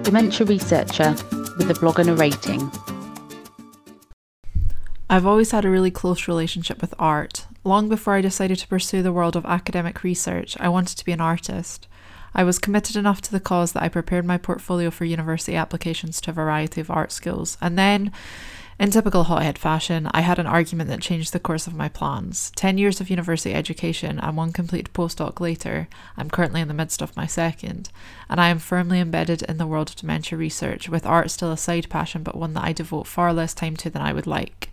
dementia researcher with a blog and a rating. I've always had a really close relationship with art. Long before I decided to pursue the world of academic research, I wanted to be an artist. I was committed enough to the cause that I prepared my portfolio for university applications to a variety of art schools. And then, in typical hothead fashion, I had an argument that changed the course of my plans. 10 years of university education and one completed postdoc later, I'm currently in the midst of my second, and I am firmly embedded in the world of dementia research, with art still a side passion but one that I devote far less time to than I would like.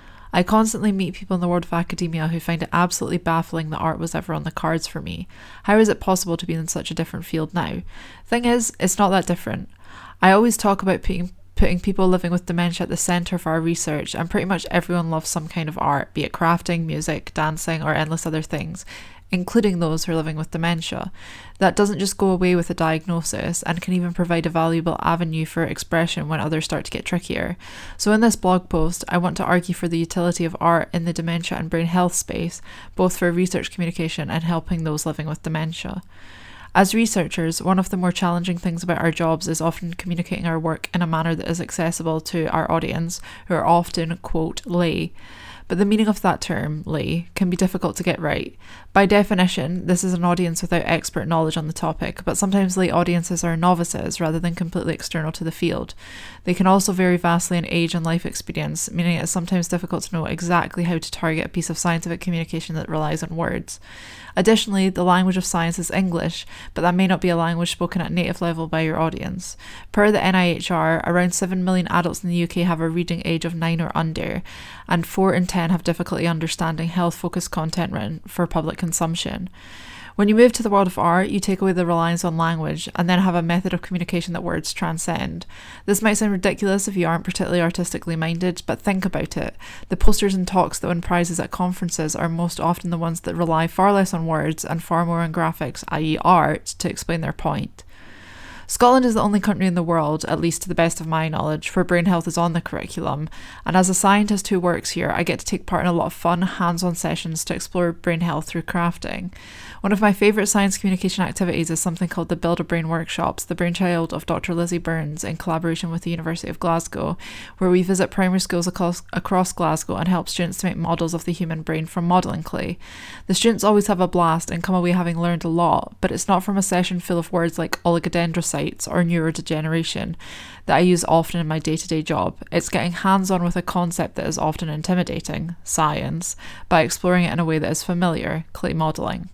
I constantly meet people in the world of academia who find it absolutely baffling that art was ever on the cards for me. How is it possible to be in such a different field now? Thing is, it's not that different. I always talk about putting people living with dementia at the centre of our research, and pretty much everyone loves some kind of art, be it crafting, music, dancing, or endless other things, including those who are living with dementia. That doesn't just go away with a diagnosis and can even provide a valuable avenue for expression when others start to get trickier. So in this blog post, I want to argue for the utility of art in the dementia and brain health space, both for research communication and helping those living with dementia. As researchers, one of the more challenging things about our jobs is often communicating our work in a manner that is accessible to our audience, who are often, quote, lay. But the meaning of that term, lay, can be difficult to get right. By definition, this is an audience without expert knowledge on the topic, but sometimes lay audiences are novices rather than completely external to the field. They can also vary vastly in age and life experience, meaning it's sometimes difficult to know exactly how to target a piece of scientific communication that relies on words. Additionally, the language of science is English, but that may not be a language spoken at native level by your audience. Per the NIHR, around 7 million adults in the UK have a reading age of 9 or under, and 4 in 10 have difficulty understanding health-focused content written for public consumption. When you move to the world of art, you take away the reliance on language and then have a method of communication that words transcend. This might sound ridiculous if you aren't particularly artistically minded, but think about it. The posters and talks that win prizes at conferences are most often the ones that rely far less on words and far more on graphics, i.e. art, to explain their point. Scotland is the only country in the world, at least to the best of my knowledge, where brain health is on the curriculum, and as a scientist who works here, I get to take part in a lot of fun, hands-on sessions to explore brain health through crafting. One of my favourite science communication activities is something called the Build a Brain Workshops, the brainchild of Dr. Lizzie Burns in collaboration with the University of Glasgow, where we visit primary schools across Glasgow and help students to make models of the human brain from modelling clay. The students always have a blast and come away having learned a lot, but it's not from a session full of words like oligodendrocytes or neurodegeneration that I use often in my day-to-day job. It's getting hands-on with a concept that is often intimidating, science, by exploring it in a way that is familiar, clay modelling.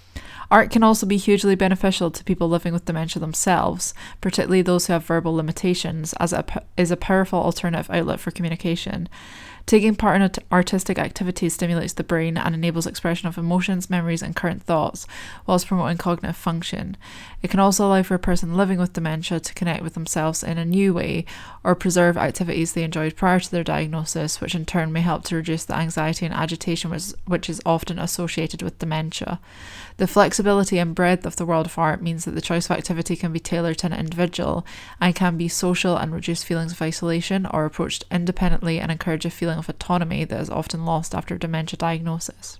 Art can also be hugely beneficial to people living with dementia themselves, particularly those who have verbal limitations, as it is a powerful alternative outlet for communication. Taking part in artistic activities stimulates the brain and enables expression of emotions, memories, and current thoughts, whilst promoting cognitive function. It can also allow for a person living with dementia to connect with themselves in a new way, or preserve activities they enjoyed prior to their diagnosis, which in turn may help to reduce the anxiety and agitation which is often associated with dementia. The flexibility and breadth of the world of art means that the choice of activity can be tailored to an individual and can be social and reduce feelings of isolation, or approached independently and encourage a feeling of autonomy that is often lost after dementia diagnosis.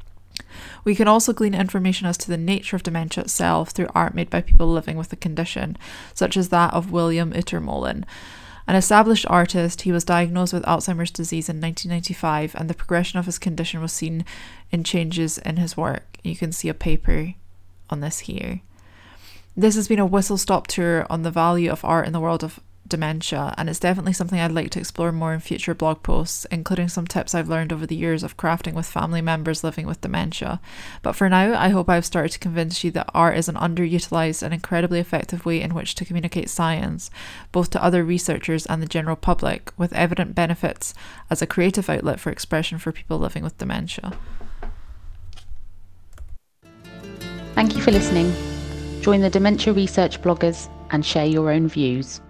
We can also glean information as to the nature of dementia itself through art made by people living with the condition, such as that of William Utermohlen. An established artist, he was diagnosed with Alzheimer's disease in 1995, and the progression of his condition was seen in changes in his work. You can see a paper on this here. This has been a whistle-stop tour on the value of art in the world of dementia, and it's definitely something I'd like to explore more in future blog posts, including some tips I've learned over the years of crafting with family members living with dementia. But for now, I hope I've started to convince you that art is an underutilized and incredibly effective way in which to communicate science, both to other researchers and the general public, with evident benefits as a creative outlet for expression for people living with dementia. Thank you for listening. Join the dementia research bloggers and share your own views.